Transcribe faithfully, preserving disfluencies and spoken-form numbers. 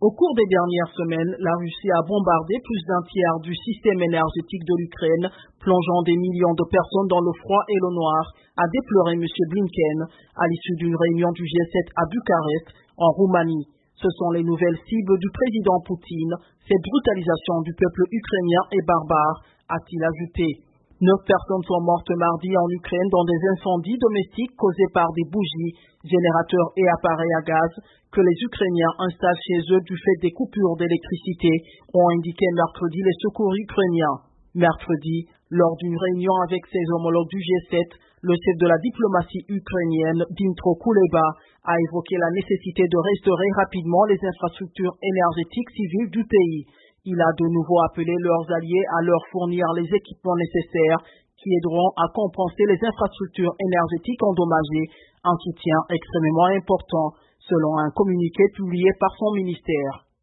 Au cours des dernières semaines, la Russie a bombardé plus d'un tiers du système énergétique de l'Ukraine, plongeant des millions de personnes dans le froid et le noir, a déploré M. Blinken à l'issue d'une réunion du G sept à Bucarest, en Roumanie. Ce sont les nouvelles cibles du président Poutine. Cette brutalisation du peuple ukrainien est barbare, a-t-il ajouté. Neuf personnes sont mortes mardi en Ukraine dans des incendies domestiques causés par des bougies, générateurs et appareils à gaz que les Ukrainiens installent chez eux du fait des coupures d'électricité, ont indiqué mercredi les secours ukrainiens. Mercredi, lors d'une réunion avec ses homologues du G sept, le chef de la diplomatie ukrainienne, Dmytro Kuleba, a évoqué la nécessité de restaurer rapidement les infrastructures énergétiques civiles du pays. Il a de nouveau appelé leurs alliés à leur fournir les équipements nécessaires qui aideront à compenser les infrastructures énergétiques endommagées, un soutien extrêmement important, selon un communiqué publié par son ministère.